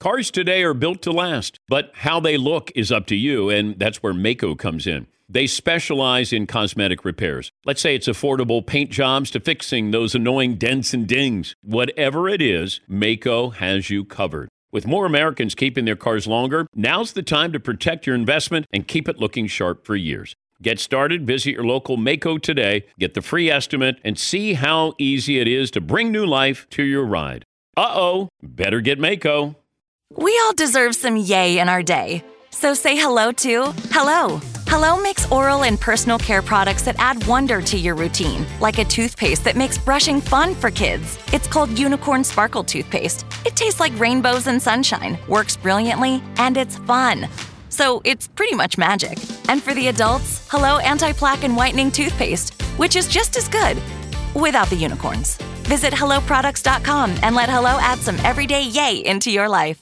Cars today are built to last, but how they look is up to you, and that's where Maaco comes in. They specialize in cosmetic repairs. Let's say it's affordable paint jobs to fixing those annoying dents and dings. Whatever it is, Maaco has you covered. With more Americans keeping their cars longer, now's the time to protect your investment and keep it looking sharp for years. Get started, visit your local Maaco today, get the free estimate, and see how easy it is to bring new life to your ride. Better get Maaco. We all deserve some yay in our day. So say hello to Hello. Hello makes oral and personal care products that add wonder to your routine, like a toothpaste that makes brushing fun for kids. It's called Unicorn Sparkle Toothpaste. It tastes like rainbows and sunshine, works brilliantly, and it's fun. So it's pretty much magic. And for the adults, Hello Anti-Plaque and Whitening Toothpaste, which is just as good, without the unicorns. Visit HelloProducts.com and let Hello add some everyday yay into your life.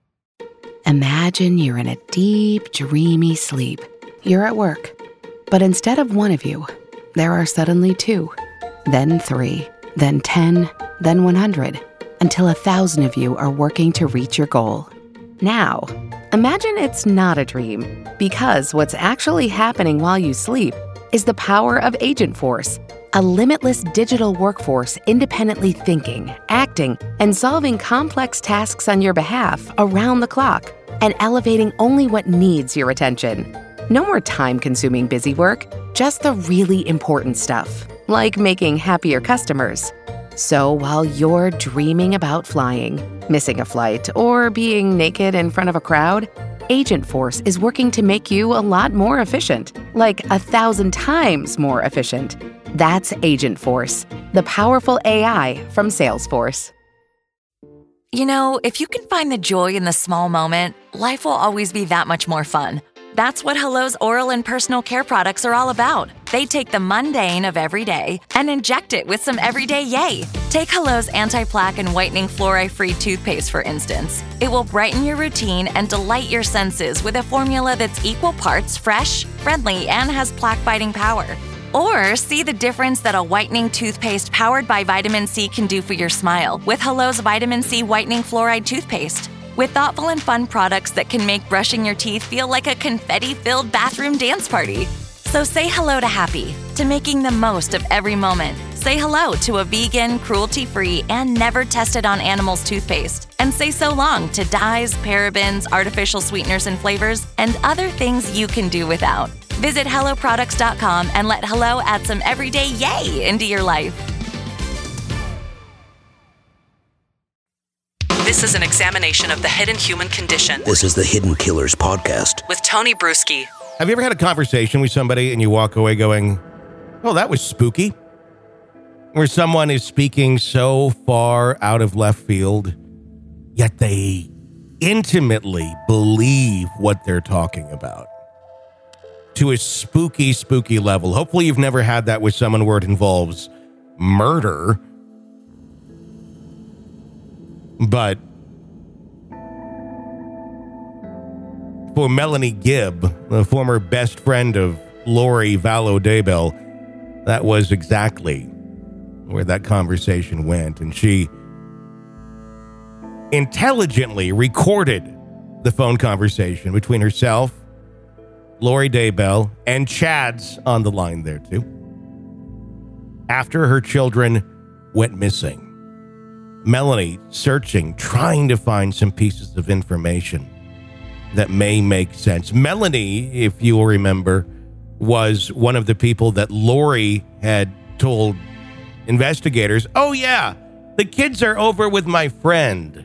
Imagine you're in a deep, dreamy sleep. You're at work, but instead of one of you, there are suddenly 2, then 3, then 10, then 100, until 1,000 of you are working to reach your goal. Now, imagine it's not a dream, because what's actually happening while you sleep is the power of Agent Force, a limitless digital workforce independently thinking, acting, and solving complex tasks on your behalf around the clock, and elevating only what needs your attention. No more time-consuming busy work, just the really important stuff, like making happier customers. So while you're dreaming about flying, missing a flight, or being naked in front of a crowd, Agent Force is working to make you a lot more efficient, like 1,000 times more efficient. That's Agent Force, the powerful AI from Salesforce. You know, if you can find the joy in the small moment, life will always be that much more fun. That's what Hello's oral and personal care products are all about. They take the mundane of every day and inject it with some everyday yay. Take Hello's Anti-Plaque and Whitening Fluoride-Free Toothpaste, for instance. It will brighten your routine and delight your senses with a formula that's equal parts fresh, friendly, and has plaque-fighting power. Or see the difference that a whitening toothpaste powered by vitamin C can do for your smile with Hello's Vitamin C Whitening Fluoride Toothpaste. With thoughtful and fun products that can make brushing your teeth feel like a confetti-filled bathroom dance party. So say hello to happy, to making the most of every moment. Say hello to a vegan, cruelty-free, and never tested on animals toothpaste. And say so long to dyes, parabens, artificial sweeteners and flavors, and other things you can do without. Visit HelloProducts.com and let Hello add some everyday yay into your life. This is an examination of the hidden human condition. This is the Hidden Killers podcast with Tony Bruschi. Have you ever had a conversation with somebody and you walk away going, oh, that was spooky? Where someone is speaking so far out of left field, yet they intimately believe what they're talking about. To a spooky, spooky level. Hopefully you've never had that with someone where it involves murder. But for Melanie Gibb, the former best friend of Lori Vallow Daybell, that was exactly where that conversation went. And she intelligently recorded the phone conversation between herself, Lori Daybell, and Chad's on the line there too, after her children went missing. Melanie searching, trying to find some pieces of information that may make sense. Melanie, if you will remember, was one of the people that Lori had told investigators, oh yeah, the kids are over with my friend.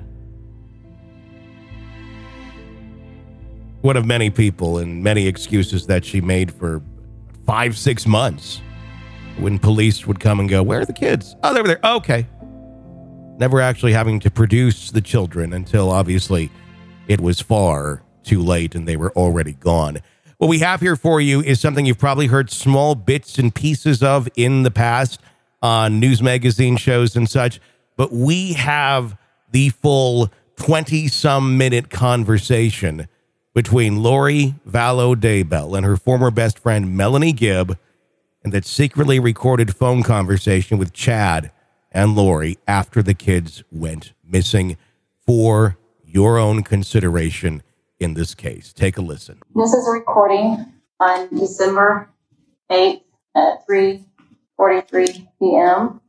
One of many people and many excuses that she made for 5-6 months when police would come and go, where are the kids? Oh, they're over there. Okay. Never actually having to produce the children until obviously it was far too late and they were already gone. What we have here for you is something you've probably heard small bits and pieces of in the past on news magazine shows and such, but we have the full 20-some minute conversation between Lori Vallow Daybell and her former best friend Melanie Gibb, and that secretly recorded phone conversation with Chad and Lori after the kids went missing for your own consideration in this case. Take a listen. This is a recording on December 8th at 3:43 p.m.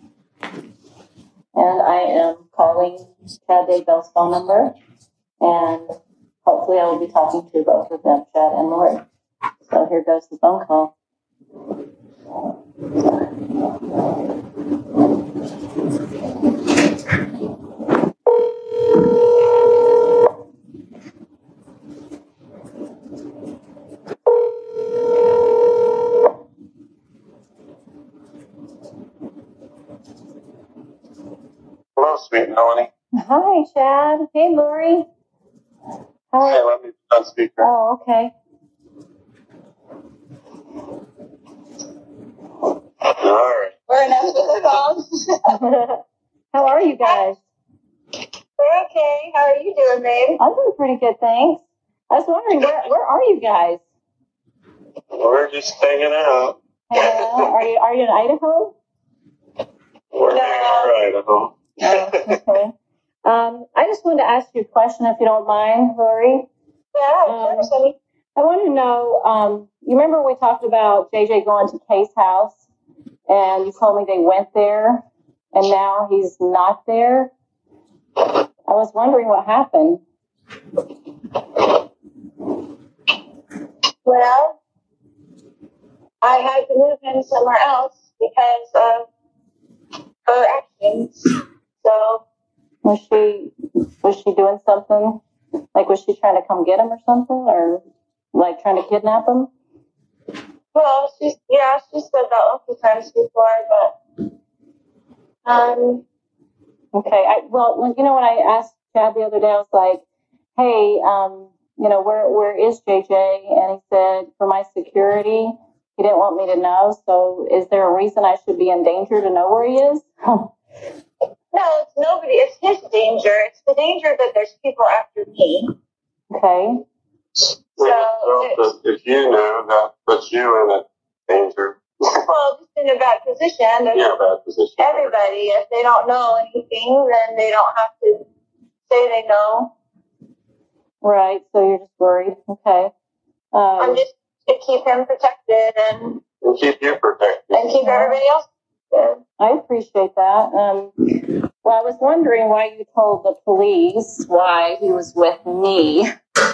And I am calling Chad Daybell's phone number, and hopefully I will be talking to both of them, Chad and Lori. So here goes the phone call. Hello, sweet Melanie. Hi, Chad. Hey, Lori. Hi. Hey, let me put on speaker. Oh, okay. All right. We're in the phone. How are you guys? We're okay. How are you doing, babe? I'm doing pretty good, thanks. I was wondering, where are you guys? We're just hanging out. Are you in Idaho? We're hanging out in Idaho. Oh, okay. I just wanted to ask you a question, if you don't mind, Lori. Yeah, of course, honey. I want to know, you remember we talked about JJ going to Kay's house, and you told me they went there, and now he's not there? I was wondering what happened. Well, I had to move him somewhere else because of her actions. So, Was she doing something? Like, was she trying to come get him or something? Or, like, trying to kidnap him? well, she said that a few times before, but Okay. When I asked Chad the other day, I was like, hey, where is JJ? And he said, for my security, he didn't want me to know. So is there a reason I should be in danger to know where he is? no, it's nobody. It's his danger. It's the danger that there's people after me. Okay. So if you know, that puts you in a danger. well, just in a bad position. You're in a bad position. Everybody, if they don't know anything, then they don't have to say they know. Right. So you're just worried. Okay. I'm just to keep him protected and keep you protected. And keep everybody else good. I appreciate that. Well, I was wondering why you told the police why he was with me.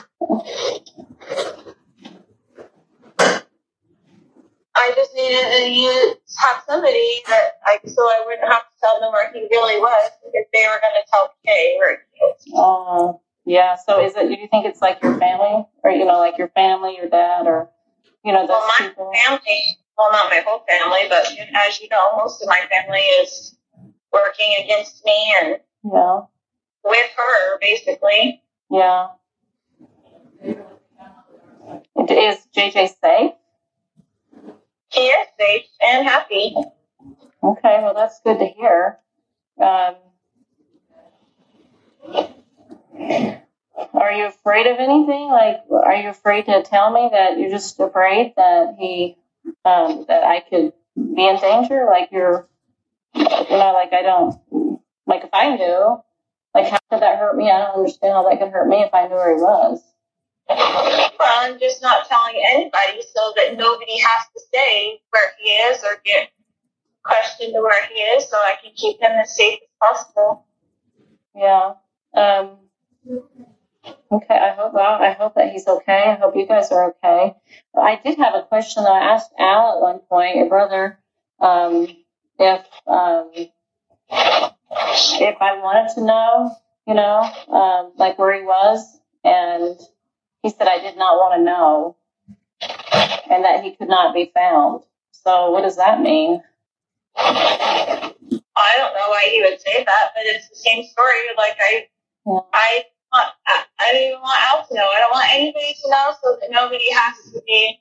I just needed to have somebody so I wouldn't have to tell them where he really was if they were going to tell Kay where he was. Yeah. So do you think it's like your family, or like your family, your dad, or those my people? family, well, not my whole family, but as you know, most of my family is working against me and with her, basically. Yeah. Is JJ safe? He is safe and happy. Okay, well, that's good to hear. Are you afraid of anything? Like, are you afraid to tell me that you're just afraid that that I could be in danger? Like like I don't, like if I knew, like how could that hurt me? I don't understand how that could hurt me if I knew where he was. Well, I'm just not telling anybody so that nobody has to say where he is or get questioned to where he is, so I can keep him as safe as possible. Yeah. Okay. I hope that he's okay. I hope you guys are okay. I did have a question that I asked Al at one point, your brother, if I wanted to know, like where he was, and he said I did not want to know, and that he could not be found. So what does that mean? I don't know why he would say that, but it's the same story. Like I don't even want Al to know. I don't want anybody to know, so that nobody has to be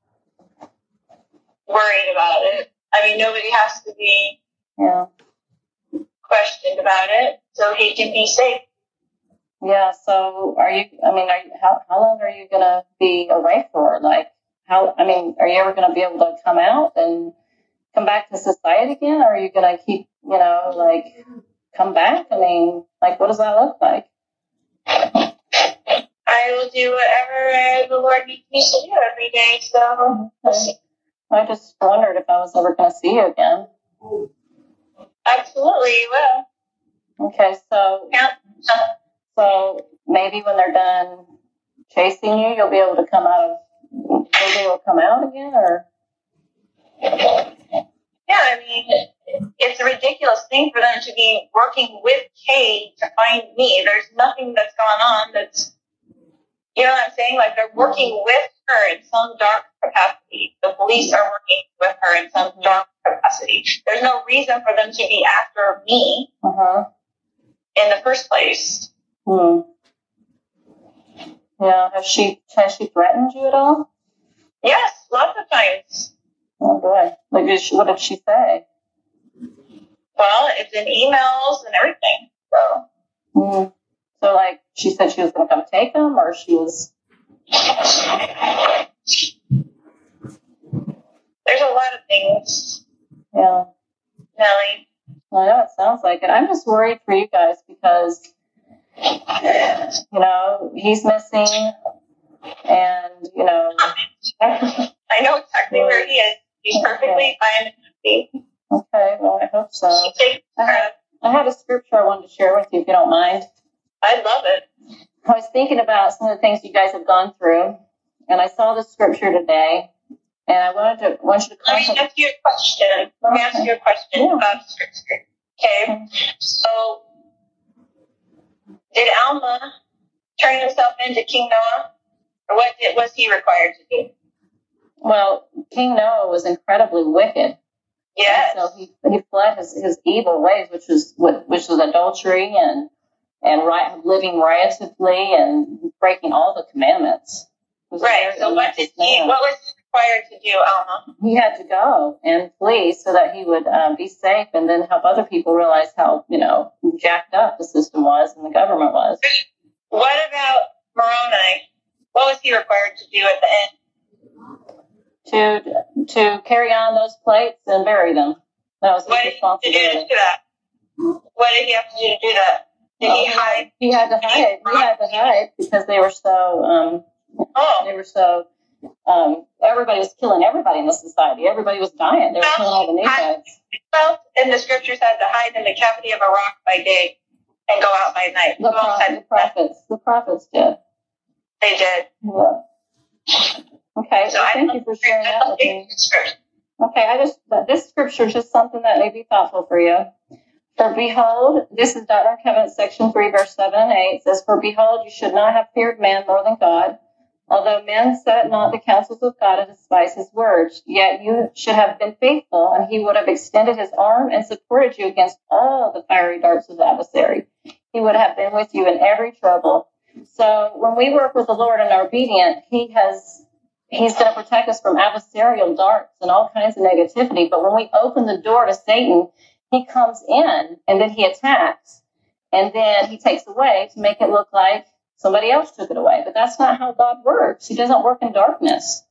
worried about it. I mean, nobody has to be questioned about it, so he can be safe. Yeah. So how long are you going to be away for? Like, are you ever going to be able to come out and come back to society again? Or are you going to keep, come back? I mean, like, what does that look like? I will do whatever the Lord needs me to do every day. So we'll see. I just wondered if I was ever going to see you again. Absolutely, you will. Okay, so Yeah. so maybe when they're done chasing you, you'll be able to come out again, or Yeah, I mean, it's a ridiculous thing for them to be working with Kay to find me. There's nothing that's gone on that's, you know what I'm saying? Like, they're working with her in some dark capacity. The police are working with her in some dark capacity. There's no reason for them to be after me in the first place. Yeah, has she threatened you at all? Yes, lots of times. Oh boy, what did she say? Well, it's in emails and everything. So, so like she said she was going to come take them, or she was. There's a lot of things. Yeah, Nellie. I know it sounds like it. I'm just worried for you guys because, you know, he's missing, and you know. I know exactly where he is. He's perfectly fine and happy. Okay, well, I hope so. I had a scripture I wanted to share with you, if you don't mind. I love it. I was thinking about some of the things you guys have gone through, and I saw the scripture today, and I want you to Let me ask you a question. About scripture. Okay. So, did Alma turn himself into King Noah, or what was he required to do? Well, King Noah was incredibly wicked. Yes. And so he fled his evil ways, which was adultery and living riotously and breaking all the commandments. Right. So what was he required to do, Alma? He had to go and flee so that he would be safe, and then help other people realize how, you know, jacked up the system was and the government was. What about Moroni? What was he required to do at the end? To carry on those plates and bury them. That was his responsibility. What did he have to do to do that? Did he hide? He had to hide. He had to hide because they were so. Everybody was killing everybody in the society. Everybody was dying. They were killing all the Nephites. Well, and the scriptures had to hide in the cavity of a rock by day and go out by night. The prophets did. They did. Yeah. Okay, so thank you for sharing that with me. Okay, this scripture is just something that may be thoughtful for you. For behold, this is Doctrine and Covenants, section 3, verse 7 and 8. It says, for behold, you should not have feared man more than God. Although men set not the counsels of God and despise his words, yet you should have been faithful, and he would have extended his arm and supported you against all the fiery darts of the adversary. He would have been with you in every trouble. So when we work with the Lord and are obedient, He's going to protect us from adversarial darts and all kinds of negativity. But when we open the door to Satan, he comes in and then he attacks. And then he takes away to make it look like somebody else took it away. But that's not how God works. He doesn't work in darkness.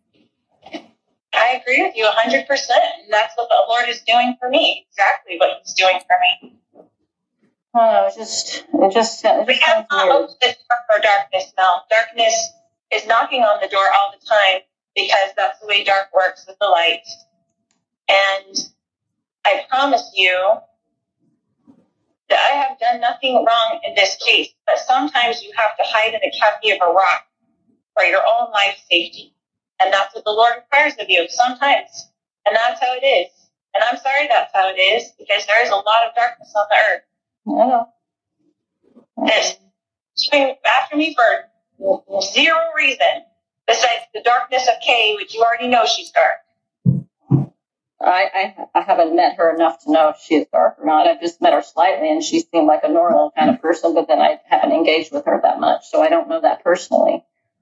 I agree with you 100%. And that's what the Lord is doing for me. Exactly what he's doing for me. Oh, it just we have not opened the door for darkness now. Darkness is knocking on the door all the time because that's the way dark works with the light. And I promise you that I have done nothing wrong in this case, but sometimes you have to hide in the cavity of a rock for your own life safety. And that's what the Lord requires of you sometimes. And that's how it is. And I'm sorry that's how it is, because there is a lot of darkness on the earth. I know. And it's coming after me for zero reason besides the darkness of Kay, which you already know she's dark. I haven't met her enough to know if she is dark or not. I've just met her slightly, and she seemed like a normal kind of person, but then I haven't engaged with her that much, so I don't know that personally.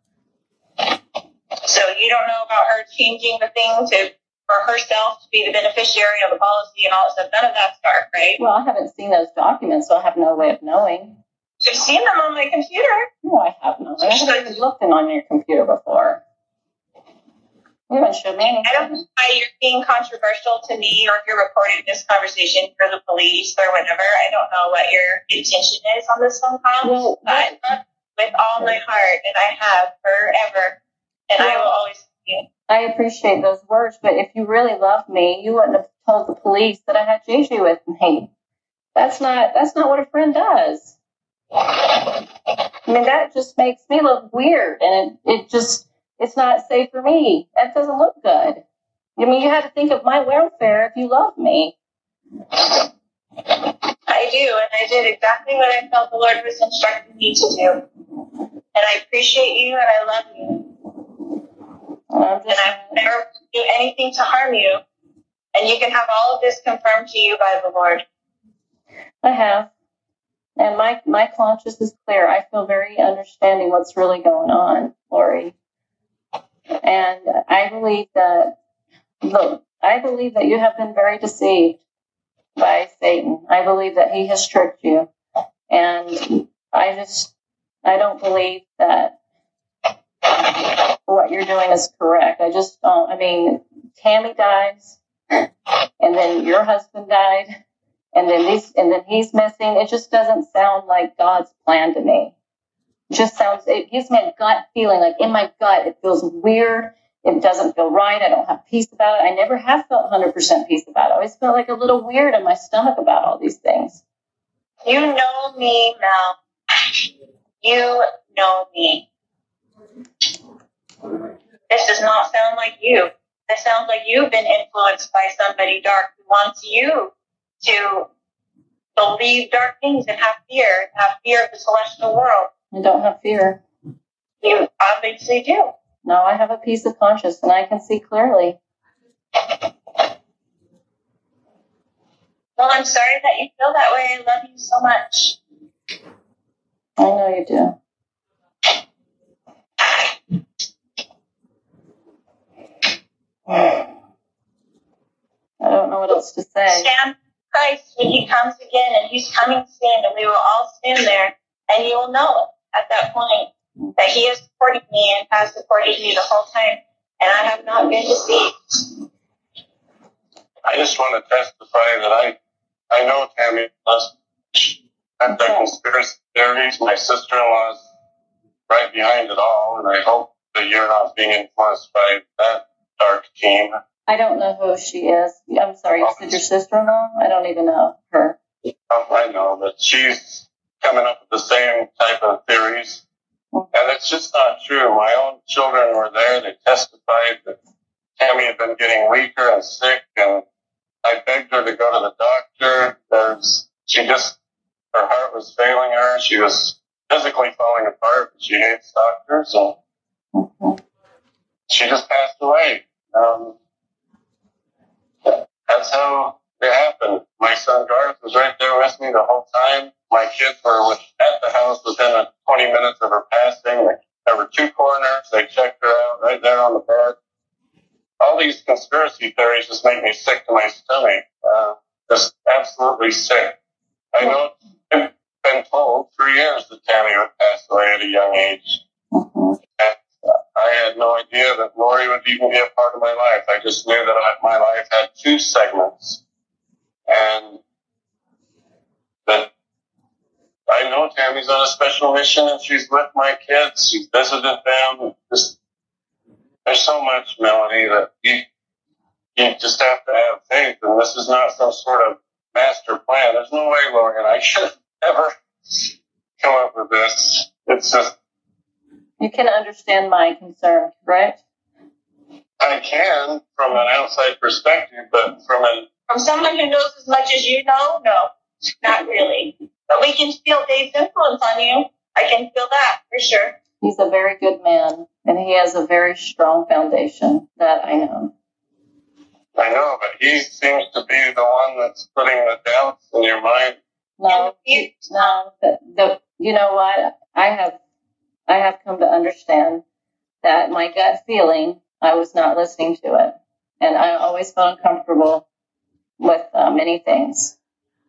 So you don't know about her changing the thing for herself to be the beneficiary of the policy and all that stuff. None of that's dark, right? Well, I haven't seen those documents, so I have no way of knowing. You've seen them on my computer. No, I have not. I haven't even looked in on your computer before. You haven't showed me anything. I don't know why you're being controversial to me, or if you're recording this conversation for the police or whatever. I don't know what your intention is on this phone call. Well, but I love you with all my heart, and I have forever, and I will always love you. I appreciate those words, but if you really loved me, you wouldn't have told the police that I had JJ with me. That's not what a friend does. I mean, that just makes me look weird, and it's not safe for me. That doesn't look good. I mean, you had to think of my welfare if you love me. I do, and I did exactly what I felt the Lord was instructing me to do. And I appreciate you, and I love you. And I would never do anything to harm you. And you can have all of this confirmed to you by the Lord. I have. And my conscience is clear. I feel very understanding what's really going on, Lori. And I believe that you have been very deceived by Satan. I believe that he has tricked you. And I don't believe that what you're doing is correct. I just don't. I mean, Tammy dies, and then your husband died, and then he's missing. It just doesn't sound like God's plan to me. It gives me a gut feeling, like in my gut, it feels weird. It doesn't feel right. I don't have peace about it. I never have felt 100% peace about it. I always felt like a little weird in my stomach about all these things. You know me, Mel. You know me. This does not sound like you. This sounds like you've been influenced by somebody dark who wants you to believe dark things and have fear of the celestial world. I don't have fear. You obviously do. No, I have a peace of conscience, and I can see clearly. Well, I'm sorry that you feel that way. I love you so much. I know you do. I don't know what else to say. Stand Christ when he comes again, and he's coming soon, and we will all stand there, and you will know at that point that he has supported me and has supported me the whole time, and I have not been deceived. I just want to testify that I know Tammy does. I've done conspiracy theories. My sister-in-law's right behind it all, and I hope that you're not being influenced by that dark team. I don't know who she is. I'm sorry, you said your sister-in-law? I don't even know her. I know, but she's coming up with the same type of theories. And it's just not true. My own children were there. They testified that Tammy had been getting weaker and sick, and I begged her to go to the doctor. Her heart was failing her. She was physically falling apart, but she hates doctors, and she just passed away. That's how it happened. My son Garth was right there with me the whole time. My kids were at the house within 20 minutes of her passing. There were 2 coroners. They checked her out right there on the bed. All these conspiracy theories just make me sick to my stomach. Just absolutely sick. I know it's been told for years that Tammy would pass away at a young age. And I had no idea that Lori would even be a part of my life. I just knew that my life had 2 segments. And that I know Tammy's on a special mission, and she's with my kids. She's visited them. There's so much, Melanie, that you just have to have faith, and this is not some sort of master plan. There's no way, Lori, and I should ever come up with this. It's just... You can understand my concern, right? I can, from an outside perspective, but from someone who knows as much as you know, no, not really. But we can feel Dave's influence on you. I can feel that, for sure. He's a very good man, and he has a very strong foundation, that I know. I know, but he seems to be the one that's putting the doubts in your mind. No. You know what? I have come to understand that my gut feeling, I was not listening to it. And I always felt uncomfortable with many things.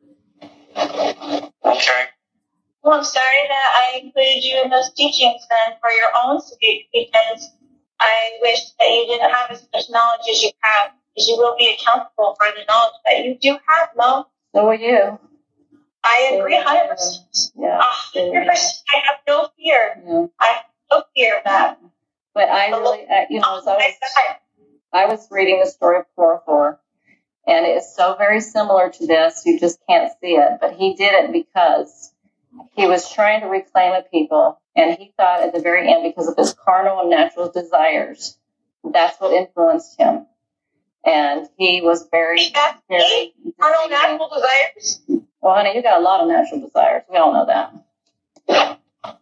Okay. Well, I'm sorry that I included you in those teachings then for your own sake, because I wish that you didn't have as much knowledge as you have, because you will be accountable for the knowledge that you do have, Mo. So are you. I agree 100%. Yeah. 100%. I have no fear. Yeah. I have no fear of that. But I really, as I was reading the story of Korihor, and it is so very similar to this. You just can't see it. But he did it because he was trying to reclaim a people, and he thought at the very end, because of his carnal and natural desires, that's what influenced him. And he was very carnal natural desires. Well, honey, you got a lot of natural desires. We all know that.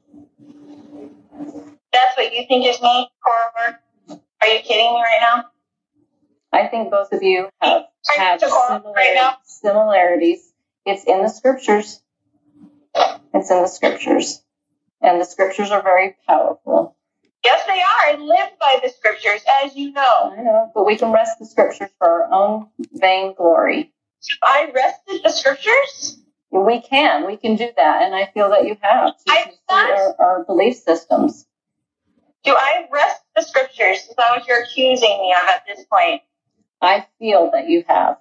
That's what you think is me, Korihor? Are you kidding me right now? I think both of you have right similarities. It's in the scriptures. It's in the scriptures. And the scriptures are very powerful. Yes, they are. I live by the scriptures, as you know. I know, but we can rest the scriptures for our own vain glory. I rested the scriptures? We can do that, and I feel that you have to our belief systems. Do I rest the scriptures? Is that what you're accusing me of at this point? I feel that you have.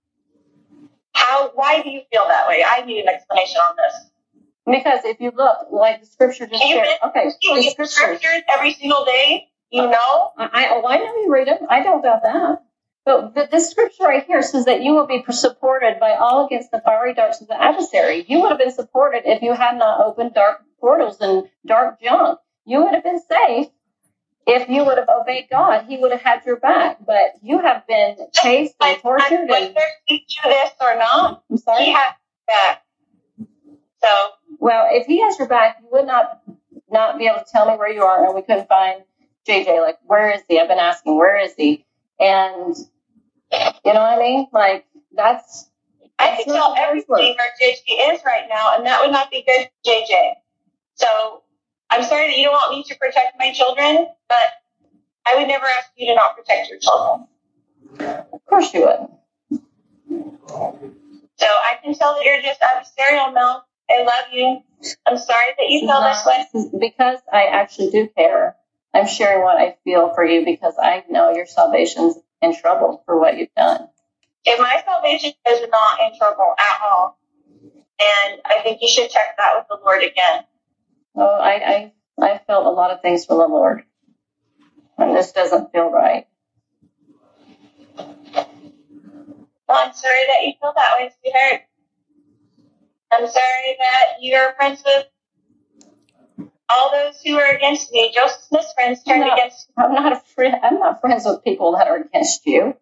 Why do you feel that way? I need an explanation on this. Because if you look, like the scripture just shared, you read the scriptures every single day, you know? I know you read them. I don't doubt that. But this scripture right here says that you will be supported by all against the fiery darts of the adversary. You would have been supported if you had not opened dark portals and dark junk. You would have been safe if you would have obeyed God. He would have had your back. But you have been chased and tortured. Whether he do this or not, I'm sorry? He has your back. So, well, if he has your back, you would not be able to tell me where you are, and we couldn't find JJ. Like, where is he? I've been asking, where is he? And you know what I mean? Like, I can tell everything where JJ is right now, and that would not be good for JJ. So, I'm sorry that you don't want me to protect my children, but I would never ask you to not protect your children. Of course you would. So, I can tell that you're just adversarial, Mel. I love you. I'm sorry that you feel this way. Because I actually do care. I'm sharing what I feel for you because I know your salvation's in trouble for what you've done. If my salvation is not in trouble at all, and I think you should check that with the Lord again. Oh, I felt a lot of things from the Lord, and this doesn't feel right. Well, I'm sorry that you feel that way, sweetheart. I'm sorry that you're friends with all those who are against me. Joseph Smith's friends turned against me. I'm not friends with people that are against you.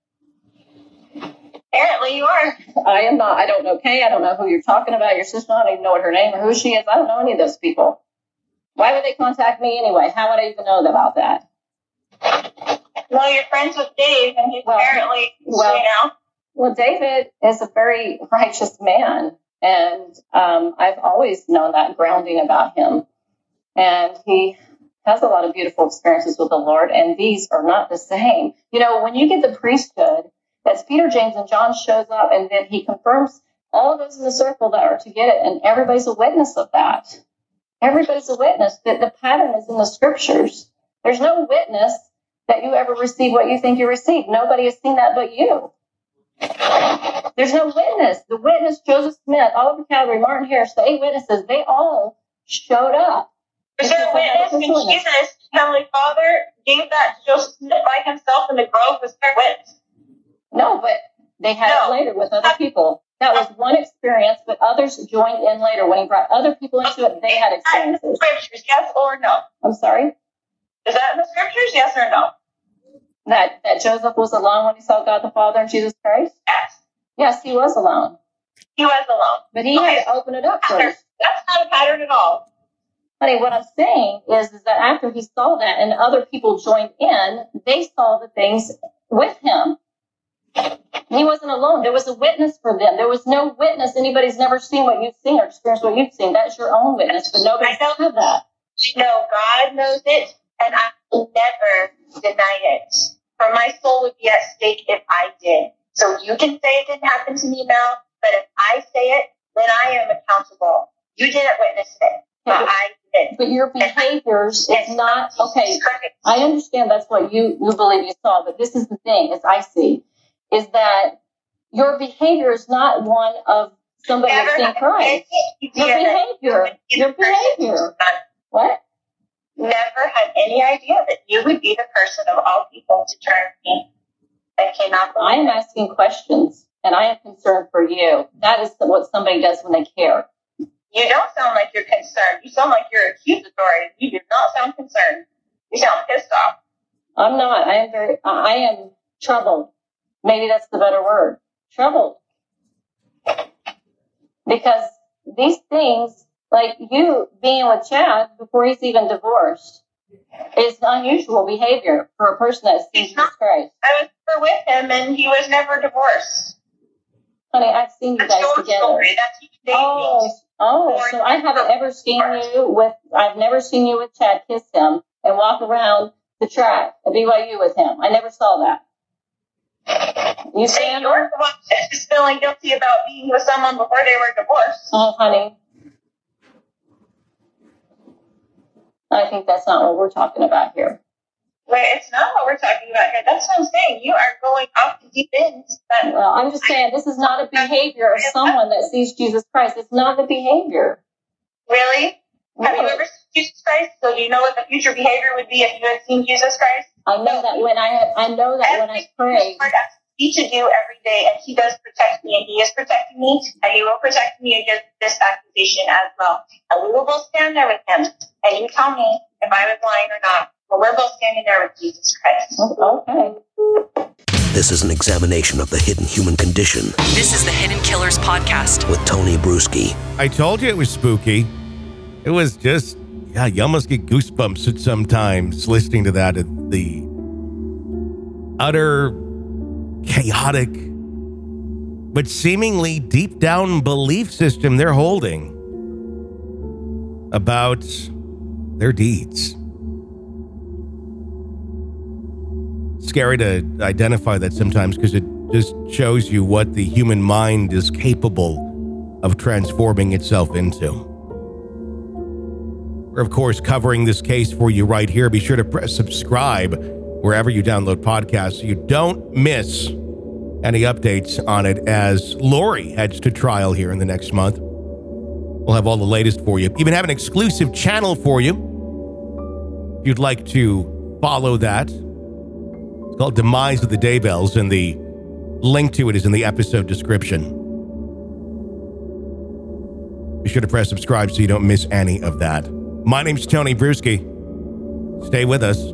Apparently you are. I am not. I don't know Kay. I don't know who you're talking about. Your sister. I don't even know what her name or who she is. I don't know any of those people. Why would they contact me anyway? How would I even know about that? Well, you're friends with Dave, and he's apparently, Well, David is a very righteous man. And I've always known that grounding about him. And he has a lot of beautiful experiences with the Lord. And these are not the same. You know, when you get the priesthood, that's Peter, James, and John shows up. And then he confirms all of those in the circle that are to get it. And everybody's a witness of that. Everybody's a witness. That the pattern is in the scriptures. There's no witness that you ever receive what you think you received. Nobody has seen that but you. There's no witness. The witness, Joseph Smith, Oliver Cowdery, Martin Harris, the 8 witnesses, they all showed up. Is there a witness when Jesus, Heavenly Father, gave that to Joseph Smith by himself in the grove? Was there a witness? No, but they had it later with other people. That was one experience, but others joined in later. When he brought other people into it, they had experiences. Scriptures, yes or no? I'm sorry? Is that in the scriptures, yes or no? That Joseph was alone when he saw God the Father and Jesus Christ? Yes. Yes, he was alone. He was alone. But he had to open it up first. That's not a pattern at all. Honey, what I'm saying is that after he saw that and other people joined in, they saw the things with him. He wasn't alone. There was a witness for them. There was no witness. Anybody's never seen what you've seen or experienced what you've seen. That's your own witness, but nobody's had that. No, God knows it, and I will never deny it. For my soul would be at stake if I did. So you can say it didn't happen to me, Mel, but if I say it, then I am accountable. You didn't witness it. I did. But your behaviors is not, okay, I understand that's what you believe you saw, but this is the thing, as I see, is that your behavior is not one of somebody that's in Christ. Your behavior. What? Never had any idea that you would be the person of all people to turn to me. I cannot believe I am asking questions, and I am concerned for you. That is what somebody does when they care. You don't sound like you're concerned. You sound like you're accusatory. You do not sound concerned. You sound pissed off. I'm not. I am troubled. Maybe that's the better word. Troubled. Because these things, like you being with Chad before he's even divorced, is unusual behavior for a person that's Jesus Christ. I was never with him, and he was never divorced. Honey, I've seen you That's guys your together. story. That's you dating. So I haven't ever seen you with, I've never seen you with Chad kiss him and walk around the track at BYU with him. I never saw that. You Say saying? you're the one that's feeling guilty about being with someone before they were divorced. Oh, honey. I think that's not what we're talking about here. Wait, it's not what we're talking about here. That's what I'm saying. You are going off the deep end. Well, I'm just saying this is not a behavior of someone that sees Jesus Christ. It's not the behavior. Really? Have you ever seen Jesus Christ? So do you know what the future behavior would be if you had seen Jesus Christ? I know that when I pray. Me to do every day, and he does protect me, and he is protecting me, and he will protect me against this accusation as well. And we will both stand there with him, and you tell me if I was lying or not. But we're both standing there with Jesus Christ. Okay. This is an examination of the hidden human condition This is the Hidden Killers Podcast. with Tony Bruschi. I told you it was spooky. It was just, you almost get goosebumps at sometimes listening to that. The utter chaotic, but seemingly deep down belief system they're holding about their deeds. Scary to identify that sometimes because it just shows you what the human mind is capable of transforming itself into. We're, of course, covering this case for you right here. Be sure to press subscribe wherever you download podcasts so you don't miss any updates on it as Lori heads to trial here in the next month. We'll have all the latest for you. Even have an exclusive channel for you. If you'd like to follow that, it's called Demise of the Daybells, and the link to it is in the episode description. Be sure to press subscribe so you don't miss any of that. My name's Tony Bruschi. Stay with us.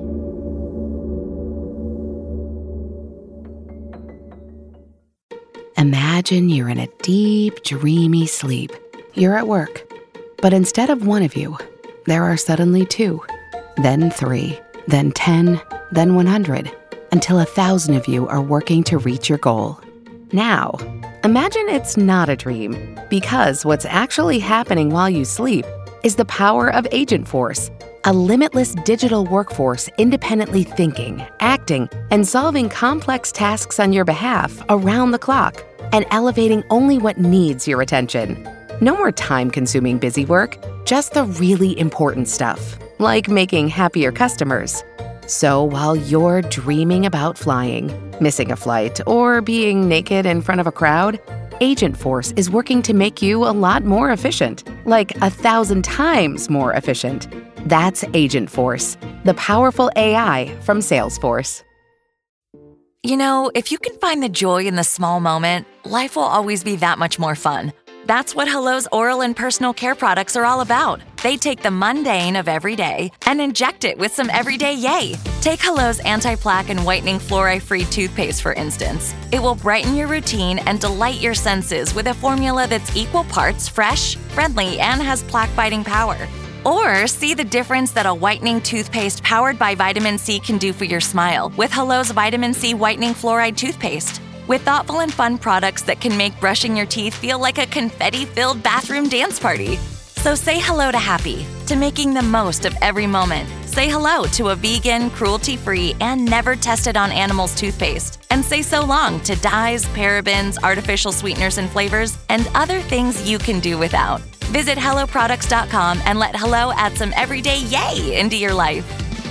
Imagine you're in a deep, dreamy sleep. You're at work, but instead of one of you, there are suddenly two, then three, then 10, then 100, until 1,000 of you are working to reach your goal. Now, imagine it's not a dream, because what's actually happening while you sleep is the power of Agent Force, a limitless digital workforce independently thinking, acting, and solving complex tasks on your behalf around the clock, and elevating only what needs your attention. No more time-consuming busy work, just the really important stuff, like making happier customers. So while you're dreaming about flying, missing a flight, or being naked in front of a crowd, Agent Force is working to make you a lot more efficient, like 1,000 times more efficient. That's Agent Force, the powerful AI from Salesforce. You know, if you can find the joy in the small moment, life will always be that much more fun. That's what Hello's oral and personal care products are all about. They take the mundane of every day and inject it with some everyday yay. Take Hello's anti-plaque and whitening fluoride-free toothpaste, for instance. It will brighten your routine and delight your senses with a formula that's equal parts fresh, friendly, and has plaque-fighting power. Or see the difference that a whitening toothpaste powered by vitamin C can do for your smile with Hello's Vitamin C Whitening Fluoride Toothpaste. With thoughtful and fun products that can make brushing your teeth feel like a confetti-filled bathroom dance party. So say hello to happy, to making the most of every moment. Say hello to a vegan, cruelty-free, and never tested on animals toothpaste. And say so long to dyes, parabens, artificial sweeteners and flavors, and other things you can do without. Visit HelloProducts.com and let Hello add some everyday yay into your life.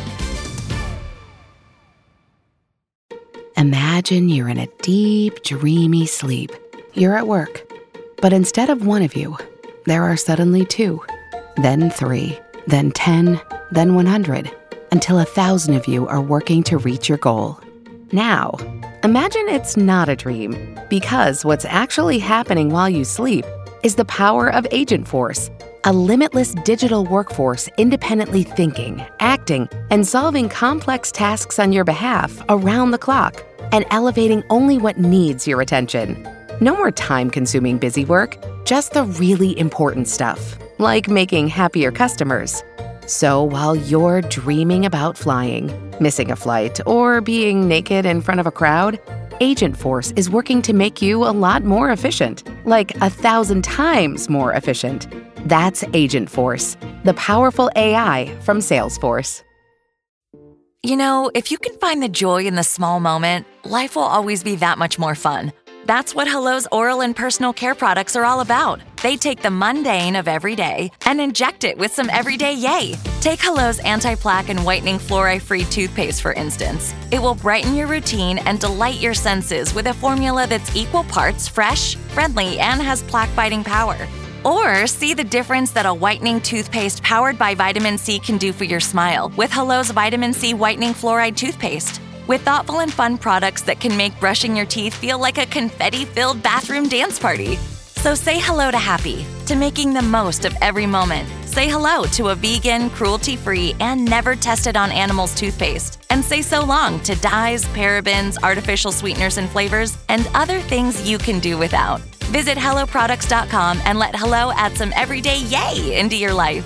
Imagine you're in a deep, dreamy sleep. You're at work, but instead of one of you, there are suddenly two, then three, then 10, then 100, until 1,000 of you are working to reach your goal. Now, imagine it's not a dream, because what's actually happening while you sleep is the power of Agent Force, a limitless digital workforce independently thinking, acting, and solving complex tasks on your behalf around the clock, and elevating only what needs your attention. No more time-consuming busy work, just the really important stuff, like making happier customers. So while you're dreaming about flying, missing a flight, or being naked in front of a crowd, Agent Force is working to make you a lot more efficient, like 1,000 times more efficient. That's Agent Force, the powerful AI from Salesforce. You know, if you can find the joy in the small moment, life will always be that much more fun. That's what Hello's oral and personal care products are all about. They take the mundane of every day and inject it with some everyday yay. Take Hello's anti-plaque and whitening fluoride-free toothpaste, for instance. It will brighten your routine and delight your senses with a formula that's equal parts fresh, friendly, and has plaque-fighting power. Or see the difference that a whitening toothpaste powered by vitamin C can do for your smile with Hello's Vitamin C Whitening Fluoride Toothpaste. With thoughtful and fun products that can make brushing your teeth feel like a confetti-filled bathroom dance party. So say hello to happy, to making the most of every moment. Say hello to a vegan, cruelty-free, and never tested on animals toothpaste. And say so long to dyes, parabens, artificial sweeteners and flavors, and other things you can do without. Visit HelloProducts.com and let Hello add some everyday yay into your life.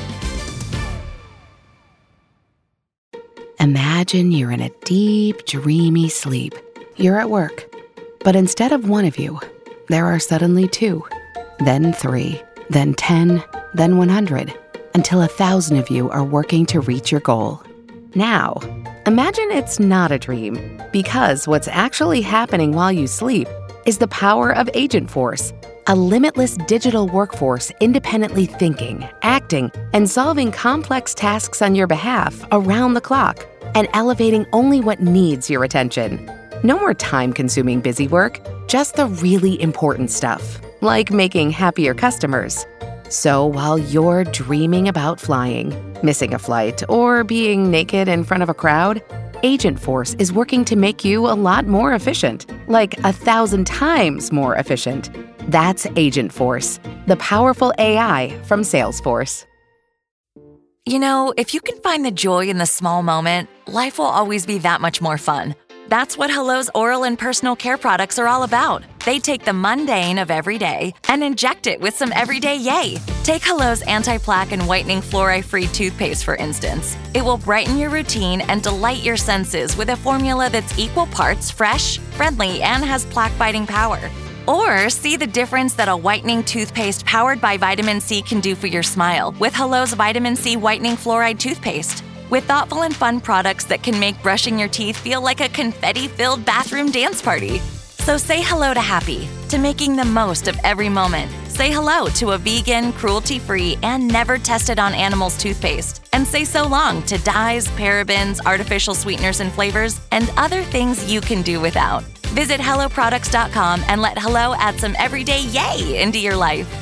Imagine you're in a deep, dreamy sleep. You're at work, but instead of one of you, there are suddenly two, then three, then 10, then 100, until 1,000 of you are working to reach your goal. Now, imagine it's not a dream, because what's actually happening while you sleep is the power of Agent Force, a limitless digital workforce independently thinking, acting, and solving complex tasks on your behalf around the clock, and elevating only what needs your attention. No more time-consuming busy work, just the really important stuff, like making happier customers. So while you're dreaming about flying, missing a flight, or being naked in front of a crowd, Agent Force is working to make you a lot more efficient, like 1,000 times more efficient. That's Agent Force, the powerful AI from Salesforce. You know, if you can find the joy in the small moment, life will always be that much more fun. That's what Hello's oral and personal care products are all about. They take the mundane of every day and inject it with some everyday yay. Take Hello's anti-plaque and whitening fluoride-free toothpaste, for instance. It will brighten your routine and delight your senses with a formula that's equal parts fresh, friendly, and has plaque-fighting power. Or see the difference that a whitening toothpaste powered by vitamin C can do for your smile with Hello's Vitamin C Whitening Fluoride Toothpaste. With thoughtful and fun products that can make brushing your teeth feel like a confetti-filled bathroom dance party. So say hello to happy, to making the most of every moment. Say hello to a vegan, cruelty-free, and never tested on animals toothpaste. And say so long to dyes, parabens, artificial sweeteners and flavors, and other things you can do without. Visit HelloProducts.com and let Hello add some everyday yay into your life.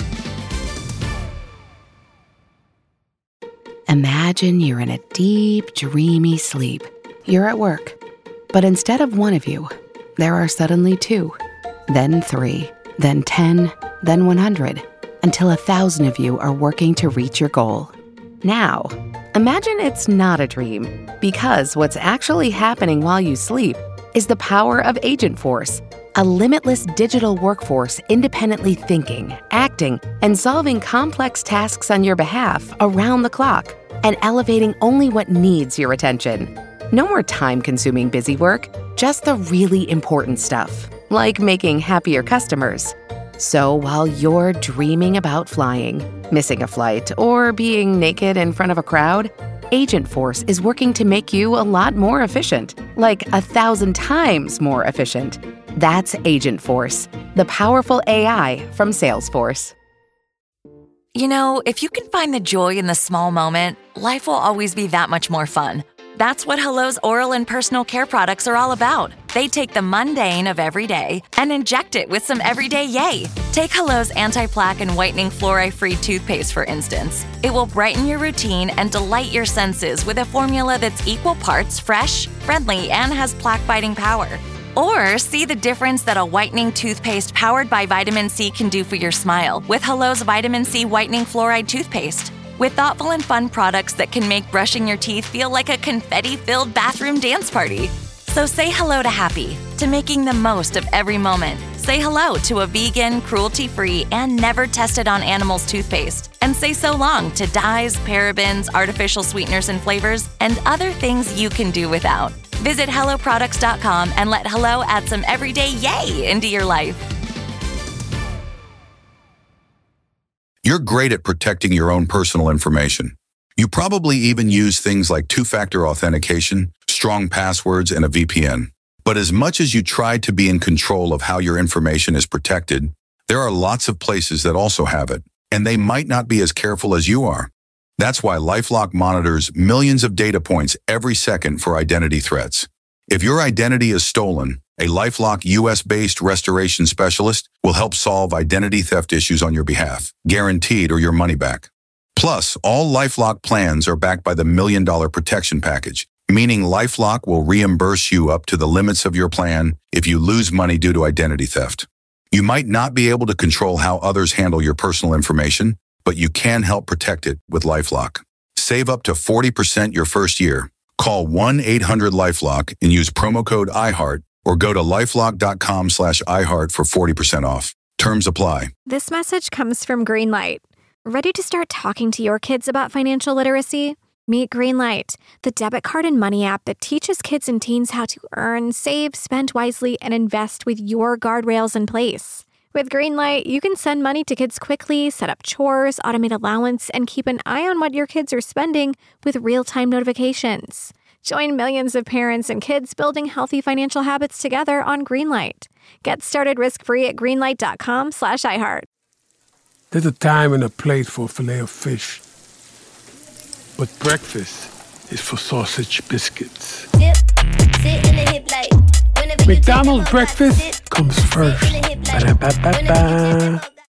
Imagine you're in a deep, dreamy sleep. You're at work, but instead of one of you, there are suddenly two, then three, then 10, then 100, until 1,000 of you are working to reach your goal. Now, imagine it's not a dream, because what's actually happening while you sleep is the power of Agent Force, a limitless digital workforce independently thinking, acting, and solving complex tasks on your behalf around the clock, and elevating only what needs your attention. No more time-consuming busy work, just the really important stuff, like making happier customers. So while you're dreaming about flying, missing a flight, or being naked in front of a crowd, Agent Force is working to make you a lot more efficient, like 1,000 times more efficient. That's Agent Force, the powerful AI from Salesforce. You know, if you can find the joy in the small moment, life will always be that much more fun. That's what Hello's oral and personal care products are all about. They take the mundane of every day and inject it with some everyday yay. Take Hello's anti-plaque and whitening fluoride-free toothpaste, for instance. It will brighten your routine and delight your senses with a formula that's equal parts fresh, friendly, and has plaque-fighting power. Or see the difference that a whitening toothpaste powered by vitamin C can do for your smile with Hello's Vitamin C Whitening Fluoride Toothpaste. With thoughtful and fun products that can make brushing your teeth feel like a confetti-filled bathroom dance party. So say hello to happy, to making the most of every moment. Say hello to a vegan, cruelty-free, and never tested on animals toothpaste. And say so long to dyes, parabens, artificial sweeteners and flavors, and other things you can do without. Visit HelloProducts.com and let Hello add some everyday yay into your life. You're great at protecting your own personal information. You probably even use things like two-factor authentication, strong passwords, and a VPN. But as much as you try to be in control of how your information is protected, there are lots of places that also have it, and they might not be as careful as you are. That's why LifeLock monitors millions of data points every second for identity threats. If your identity is stolen, a LifeLock US-based restoration specialist will help solve identity theft issues on your behalf, guaranteed or your money back. Plus, all LifeLock plans are backed by the $1 Million Protection Package, meaning LifeLock will reimburse you up to the limits of your plan if you lose money due to identity theft. You might not be able to control how others handle your personal information, but you can help protect it with LifeLock. Save up to 40% your first year. Call 1-800-LifeLock and use promo code iHeart or go to lifelock.com/iHeart for 40% off. Terms apply. This message comes from Greenlight. Ready to start talking to your kids about financial literacy? Meet Greenlight, the debit card and money app that teaches kids and teens how to earn, save, spend wisely, and invest with your guardrails in place. With Greenlight, you can send money to kids quickly, set up chores, automate allowance, and keep an eye on what your kids are spending with real-time notifications. Join millions of parents and kids building healthy financial habits together on Greenlight. Get started risk-free at greenlight.com/iHeart. There's a time and a place for filet of fish. But breakfast is for sausage biscuits. McDonald's breakfast comes first. Ba-da-ba-ba-ba.